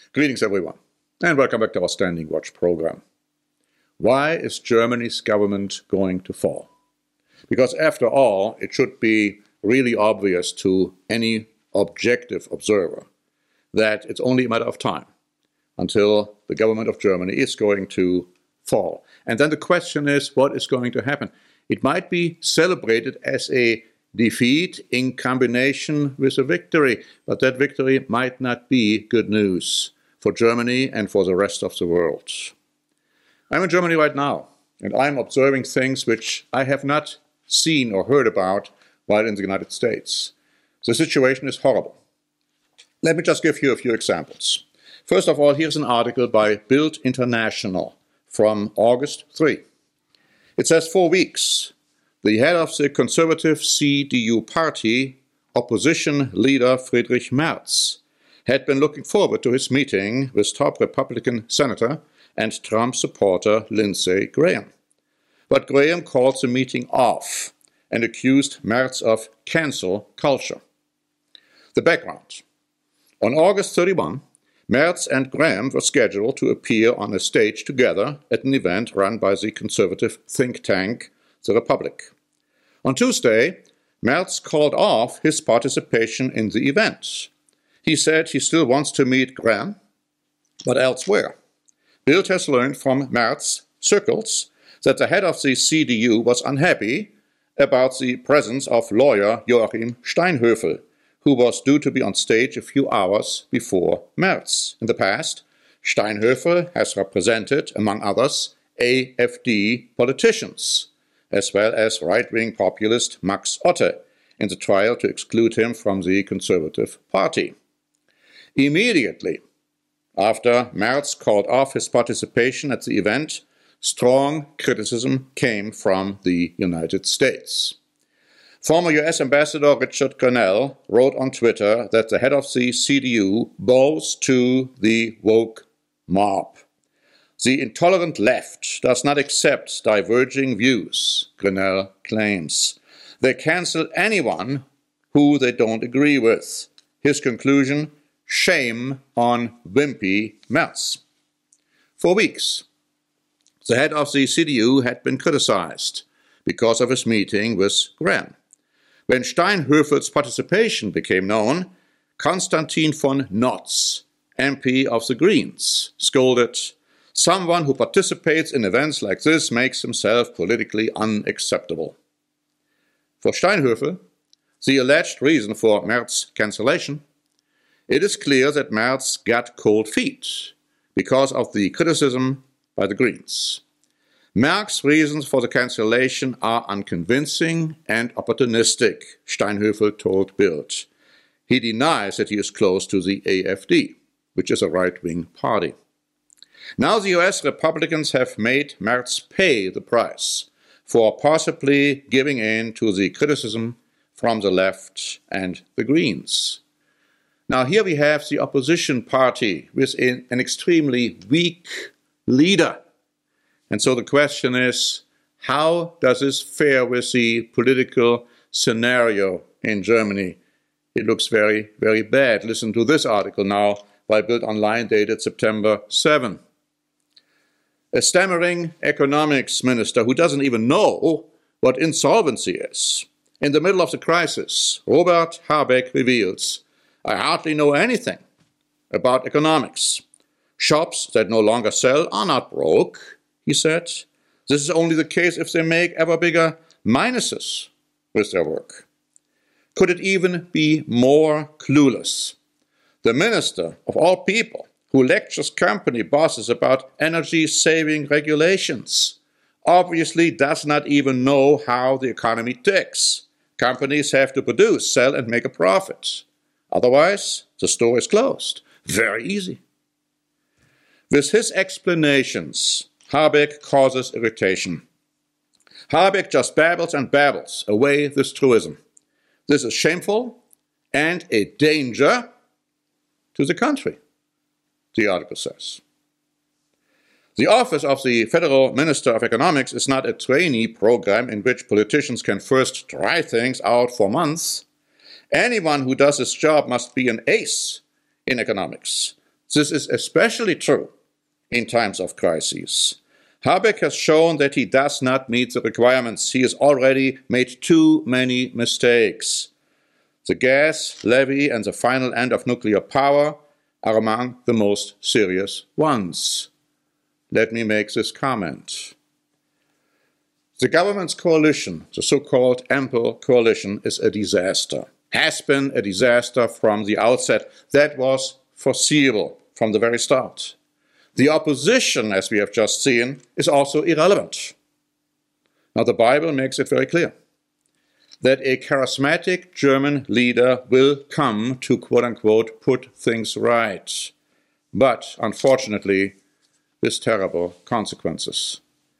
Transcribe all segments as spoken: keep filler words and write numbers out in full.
Greetings, everyone, and welcome back to our Standing Watch program. Why is Germany's government going to fall? Because after all, it should be really obvious to any objective observer that it's only a matter of time until the government of Germany is going to fall. And then the question is, what is going to happen? It might be celebrated as a defeat in combination with a victory, but that victory might not be good news for Germany and for the rest of the world. I'm in Germany right now, and I'm observing things which I have not seen or heard about while in the United States. The situation is horrible. Let me just give you a few examples. First of all, here's an article by Bild International from August third. It says, for weeks, the head of the conservative C D U party, opposition leader Friedrich Merz, had been looking forward to his meeting with top Republican Senator and Trump supporter Lindsey Graham. But Graham called the meeting off and accused Merz of cancel culture. The background. On August thirty-first, Merz and Graham were scheduled to appear on a stage together at an event run by the conservative think tank, The Republic. On Tuesday, Merz called off his participation in the event. He said he still wants to meet Graham, but elsewhere. Bild has learned from Merz circles that the head of the C D U was unhappy about the presence of lawyer Joachim Steinhöfel, who was due to be on stage a few hours before Merz. In the past, Steinhöfel has represented, among others, A F D politicians, as well as right-wing populist Max Otte, in the trial to exclude him from the Conservative Party. Immediately after Merz called off his participation at the event, strong criticism came from the United States. Former U S Ambassador Richard Grenell wrote on Twitter that the head of the C D U bows to the woke mob. The intolerant left does not accept diverging views, Grenell claims. They cancel anyone who they don't agree with. His conclusion, shame on wimpy Merz. For weeks, the head of the C D U had been criticized because of his meeting with Graham. When Steinhöfel's participation became known, Konstantin von Notz, M P of the Greens, scolded, someone who participates in events like this makes himself politically unacceptable. For Steinhöfel, the alleged reason for Merz's cancellation, it is clear that Merz got cold feet because of the criticism by the Greens. Merz's reasons for the cancellation are unconvincing and opportunistic, Steinhöfel told Bild. He denies that he is close to the A F D, which is a right-wing party. Now the U S Republicans have made Merz pay the price for possibly giving in to the criticism from the left and the Greens. Now here we have the opposition party with an extremely weak leader. And so the question is, how does this fare with the political scenario in Germany? It looks very, very bad. Listen to this article now by Bild Online dated September seventh. A stammering economics minister who doesn't even know what insolvency is. In the middle of the crisis, Robert Habeck reveals, I hardly know anything about economics. Shops that no longer sell are not broke, he said. This is only the case if they make ever bigger minuses with their work. Could it even be more clueless? The minister, of all people, who lectures company bosses about energy-saving regulations, obviously does not even know how the economy ticks. Companies have to produce, sell, and make a profit. Otherwise, the store is closed. Very easy. With his explanations, Habeck causes irritation. Habeck just babbles and babbles away this truism. This is shameful and a danger to the country, the article says. The office of the Federal Minister of Economics is not a trainee program in which politicians can first try things out for months. Anyone who does this job must be an ace in economics. This is especially true in times of crises. Habeck has shown that he does not meet the requirements. He has already made too many mistakes. The gas levy and the final end of nuclear power are among the most serious ones. Let me make this comment. The government's coalition, the so-called Ample Coalition, is a disaster, has been a disaster from the outset. That was foreseeable from the very start. The opposition, as we have just seen, is also irrelevant. Now, the Bible makes it very clear that a charismatic German leader will come to, quote-unquote, put things right, but unfortunately, with terrible consequences.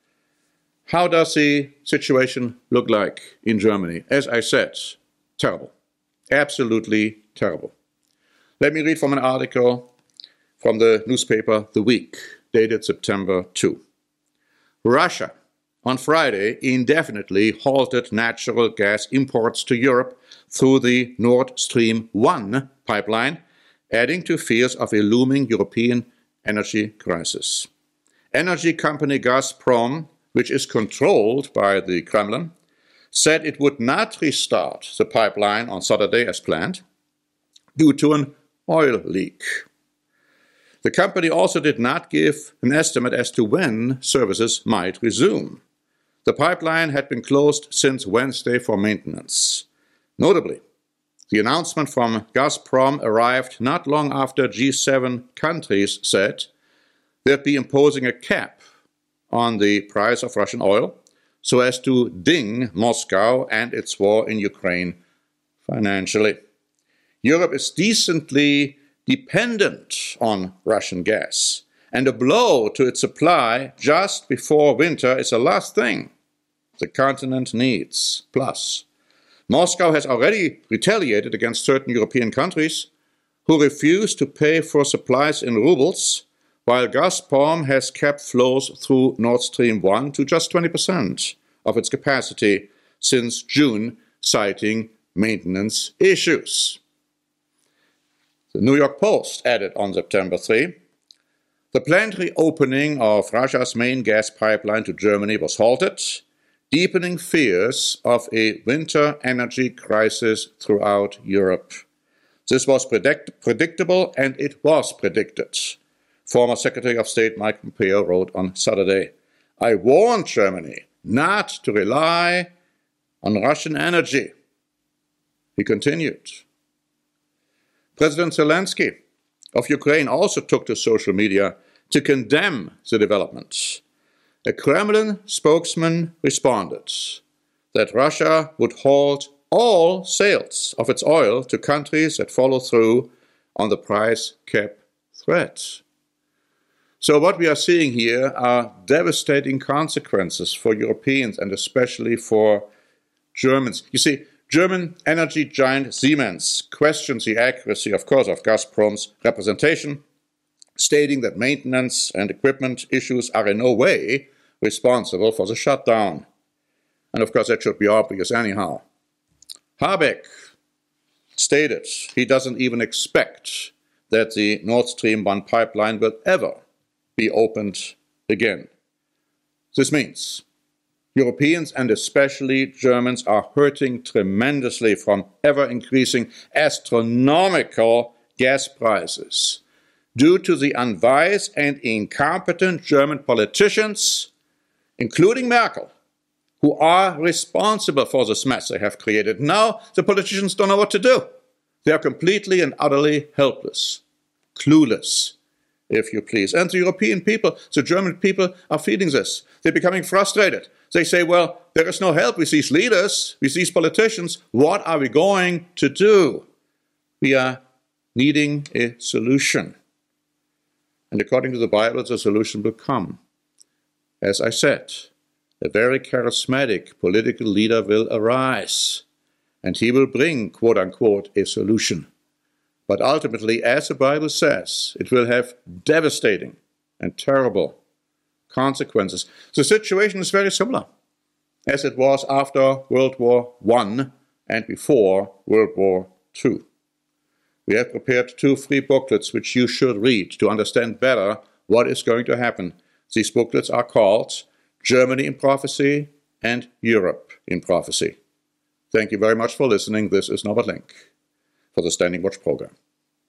How does the situation look like in Germany? As I said, terrible, absolutely terrible. Let me read from an article from the newspaper The Week, dated September second. Russia, on Friday, indefinitely halted natural gas imports to Europe through the Nord Stream one pipeline, adding to fears of a looming European energy crisis. Energy company Gazprom, which is controlled by the Kremlin, said it would not restart the pipeline on Saturday as planned due to an oil leak. The company also did not give an estimate as to when services might resume. The pipeline had been closed since Wednesday for maintenance. Notably, the announcement from Gazprom arrived not long after G seven countries said they'd be imposing a cap on the price of Russian oil so as to ding Moscow and its war in Ukraine financially. Europe is decently dependent on Russian gas, and a blow to its supply just before winter is the last thing the continent needs. Plus, Moscow has already retaliated against certain European countries who refuse to pay for supplies in rubles, while Gazprom has kept flows through Nord Stream one to just twenty percent of its capacity since June, citing maintenance issues. The New York Post added on September third, the planned reopening of Russia's main gas pipeline to Germany was halted, deepening fears of a winter energy crisis throughout Europe. This was predict- predictable, and it was predicted. Former Secretary of State Mike Pompeo wrote on Saturday, I warned Germany not to rely on Russian energy. He continued. President Zelensky of Ukraine also took to social media to condemn the developments. A Kremlin spokesman responded that Russia would halt all sales of its oil to countries that follow through on the price cap threat. So what we are seeing here are devastating consequences for Europeans and especially for Germans. You see, German energy giant Siemens questions the accuracy, of course, of Gazprom's representation, stating that maintenance and equipment issues are in no way responsible for the shutdown. And of course, that should be obvious anyhow. Habeck stated he doesn't even expect that the Nord Stream one pipeline will ever be opened again. This means Europeans and especially Germans are hurting tremendously from ever-increasing astronomical gas prices due to the unwise and incompetent German politicians, including Merkel, who are responsible for this mess they have created. Now the politicians don't know what to do. They are completely and utterly helpless, clueless, if you please. And the European people, the German people, are feeling this. They're becoming frustrated. They say, well, there is no help with these leaders, with these politicians. What are we going to do? We are needing a solution. And according to the Bible, the solution will come. As I said, a very charismatic political leader will arise, and he will bring, quote unquote, a solution. But ultimately, as the Bible says, it will have devastating and terrible consequences. The situation is very similar as it was after World War One and before World War Two. we have prepared two free booklets which you should read to understand better what is going to happen. These booklets are called Germany in Prophecy and Europe in Prophecy. Thank you very much for listening. This is Norbert Link for the Standing Watch program.